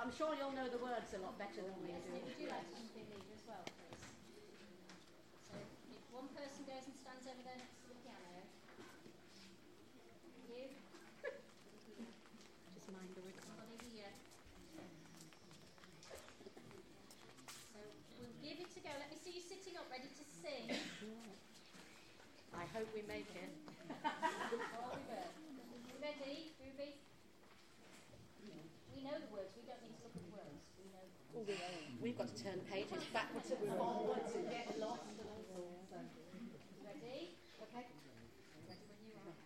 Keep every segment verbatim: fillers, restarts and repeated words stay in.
I'm sure you'll know the words a lot better than we yes, do. would you like to be leader as well, please? So if one person goes and stands over there next to the piano. You. Just mind the record. Somebody here. So we'll give it a go. Let me see you sitting up, ready to sing. I hope we make it. All we will. Ready, Ruby? We know the words. We don't need to look at the words. We know. Oh, we know. We've got to turn pages backwards and forwards and get lost. Ready? Okay. Ready when you are.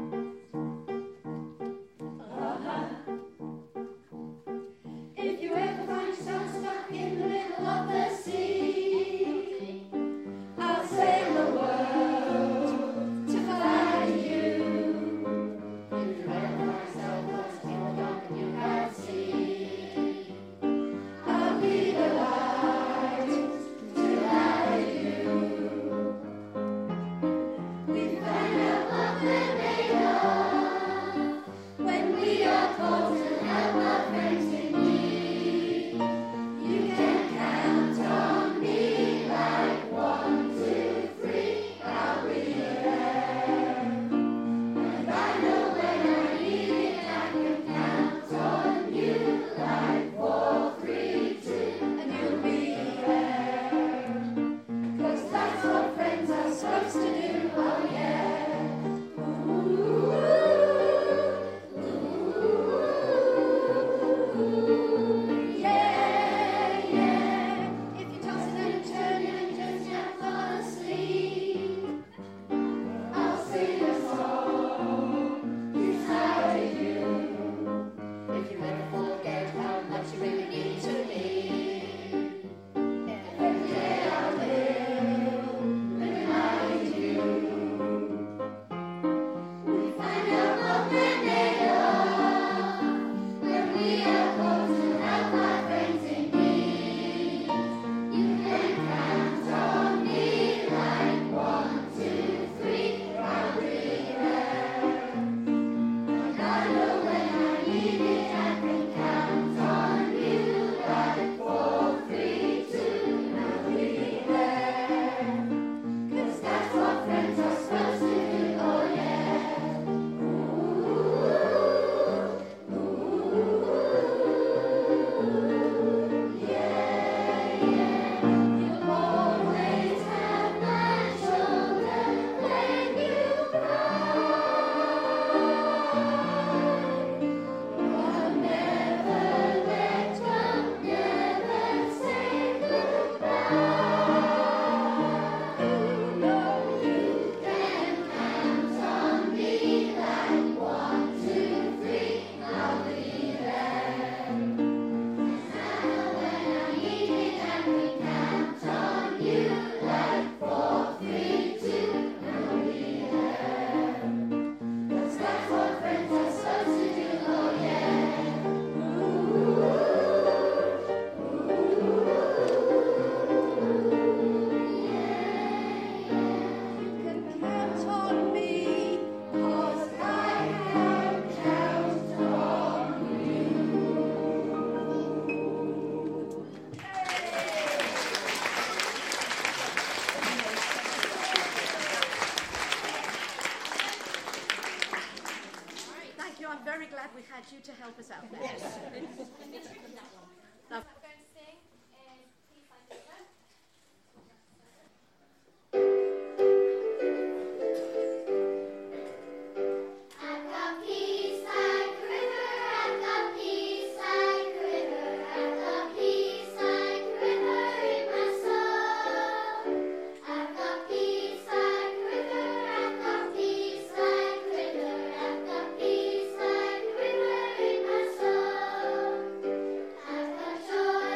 If you ever find yourself stuck in the middle of the sea, I'll sail the world to find you. If you ever find yourself lost in the dark and you can't see, I'll be the light to guide you. We find out what we're made of when we are called to help our friends in need. You can count on me like one, two, three, I'll be there. And I know when I need it, I can count on you like four, three, two, and you'll be there. 'Cause that's what friends are supposed to do, oh yeah. Ooh, ooh, yeah, yeah. If you're tossing and turning and just yet fall asleep, I'll sing a song beside you. If you ever forget how much you really mean to me, every day I will remind you. We find out what we're made of when we are called to help our friends in need. You can count on me like one, two, three, I'll be there. And I know when I need it, I can count on you like four, three, two, I'll be there. 'Cause that's what friends are supposed to do, oh yeah. Ooh, ooh, yeah, yeah. You'll always have my shoulder when you cry. I'll never let go, never say goodbye. You know you can count on me like one, two, three, I'll be there. And when I need it, I can count on you like four, three, two, I'll be there. 'Cause that's what friends are supposed to do, oh yeah. Ooh, ooh, yeah, yeah. You can count on me, 'cause I can count on you. Thank you. I'm very glad we had you to help us out there. Yes. Let me trick that one. Now, What we're going to sing is Please Find Yourself. I've got peace like a river, I've got peace like a river, I've got peace like a river in my soul. I've got peace like a river, I've got peace like a river, I've got peace like a river in my soul. I've got joy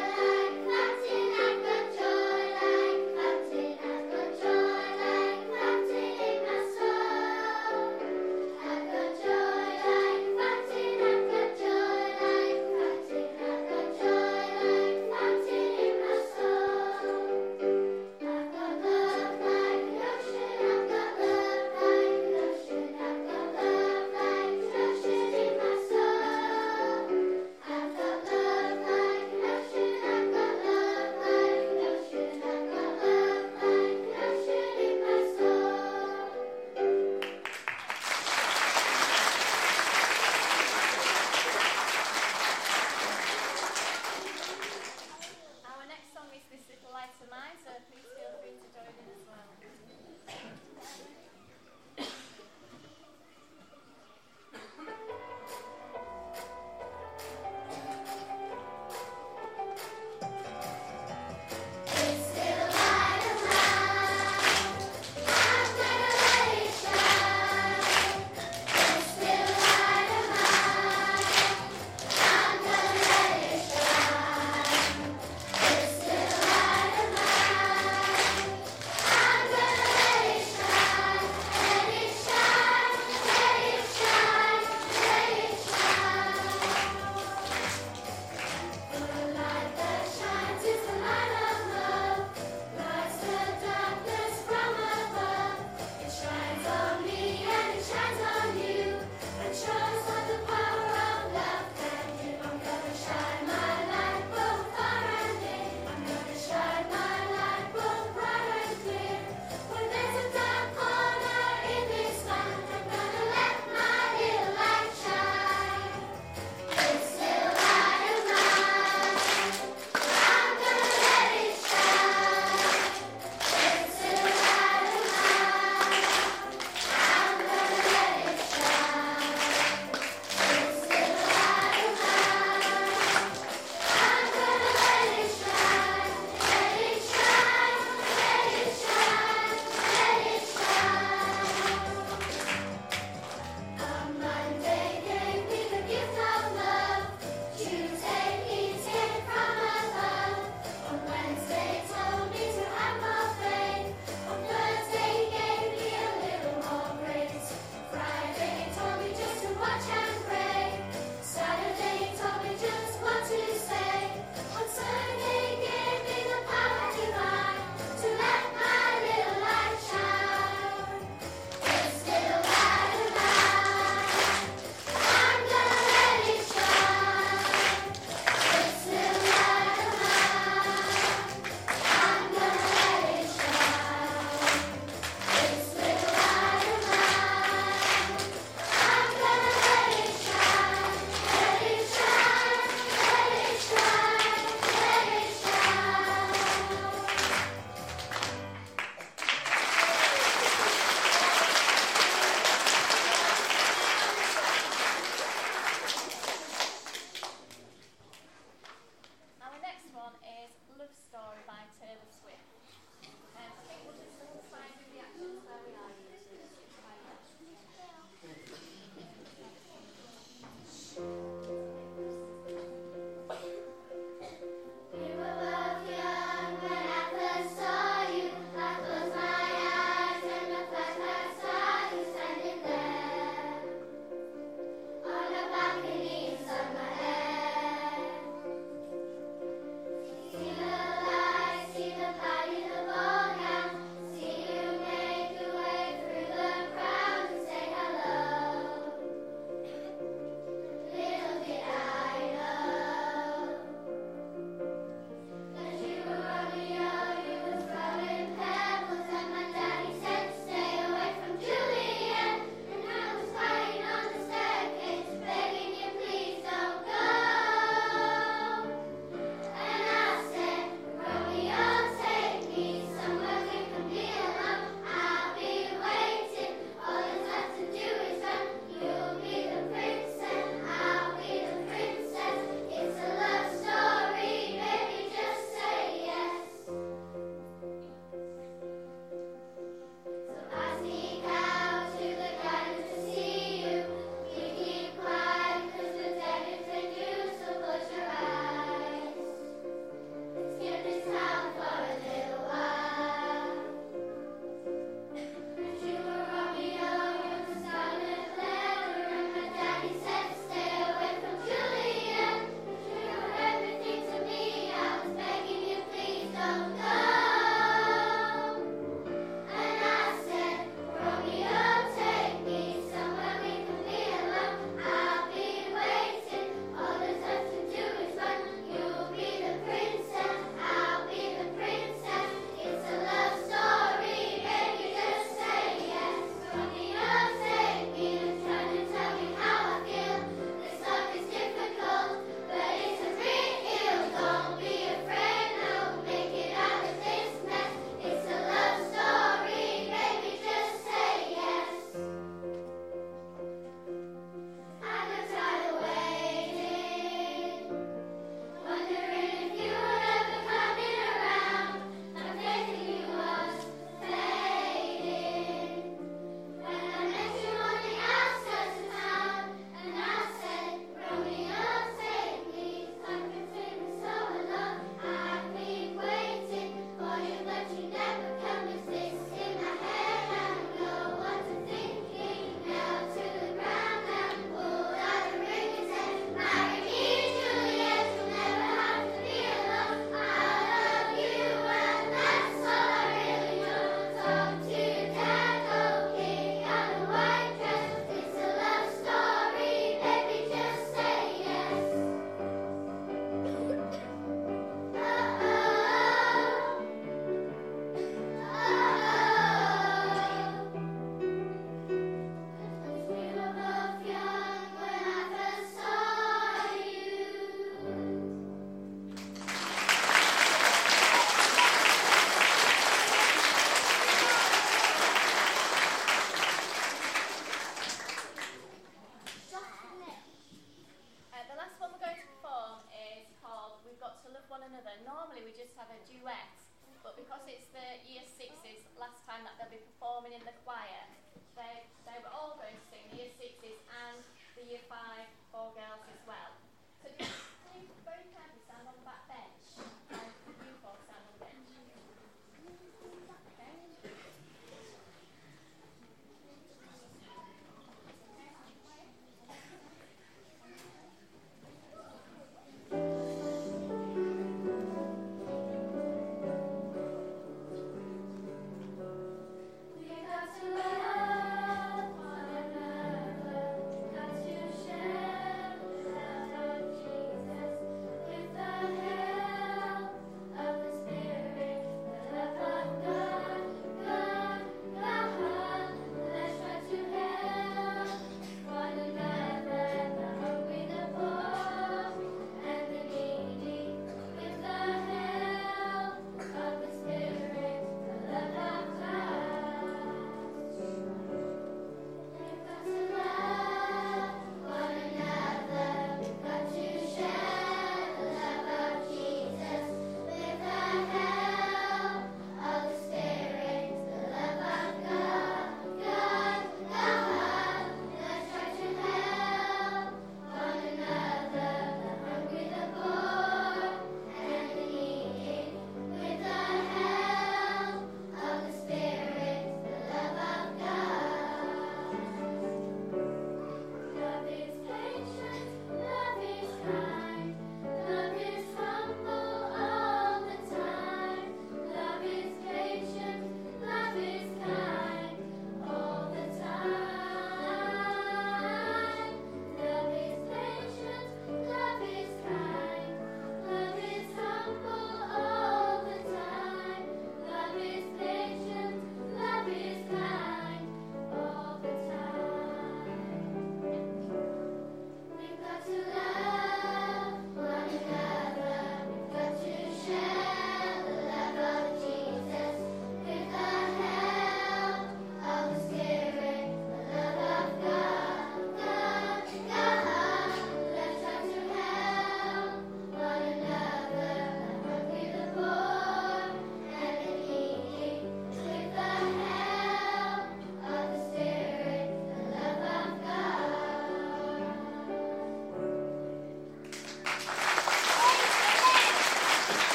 another. Normally we just have a duet, but because it's the year sixes, last time that they'll be performing in the choir, they, they were all going to sing, the year sixes and the year five, four girls as well.